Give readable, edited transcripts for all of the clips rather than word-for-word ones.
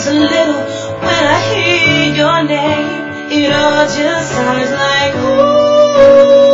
breaks a little when I hear your name. It all just sounds like ooh.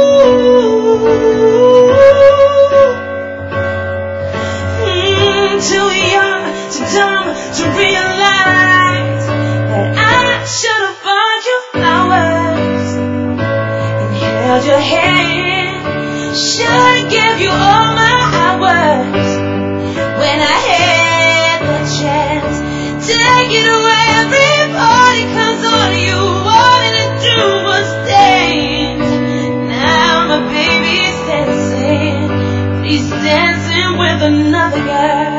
Too young, too dumb to realize that I should have bought you flowers and held your hand. Should have give you all my hours when I had the chance. Take it away, everybody, 'cause all you wanted to do was dance. Now my baby's dancing, he's dancing with another girl.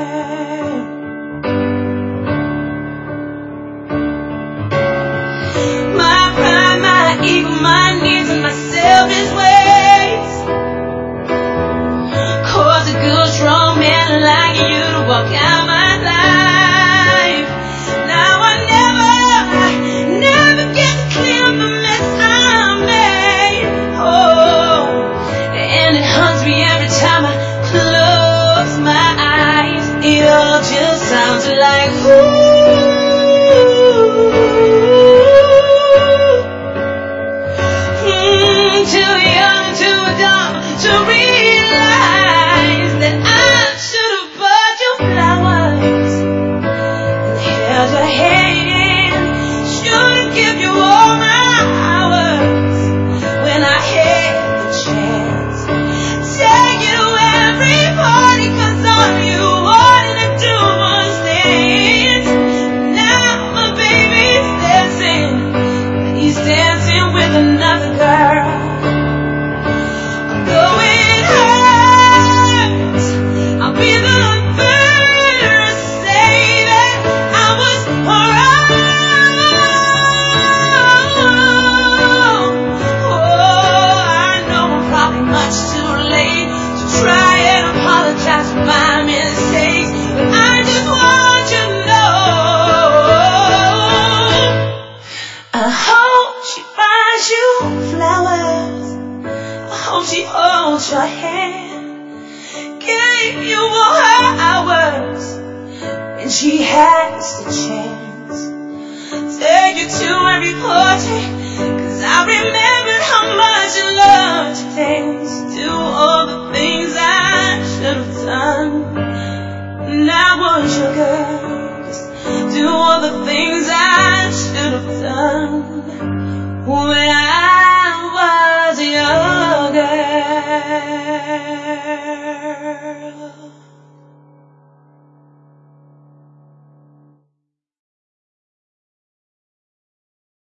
My pride, my ego, my needs, and my selfish ways cause a good, strong man like you to walk out my life. Now I never get to clean up the mess I made. Oh, and it haunts me every time I close my eyes. It all just sounds like ooh. Too young, too dumb to realize that I should have bought you flowers and held your hand. Should have given you all my hours when I had the chance. Take it away, everybody, 'cause all you wanted to do was dance. Now my baby's dancing, he's dancing with another girl. She holds your hand, gave you all her hours when she has the chance. Take you to every party, 'cause I remembered how much you loved to dance. Do all the things I should have done, and I was your girl. Just do all the things I should have done when I was your girl.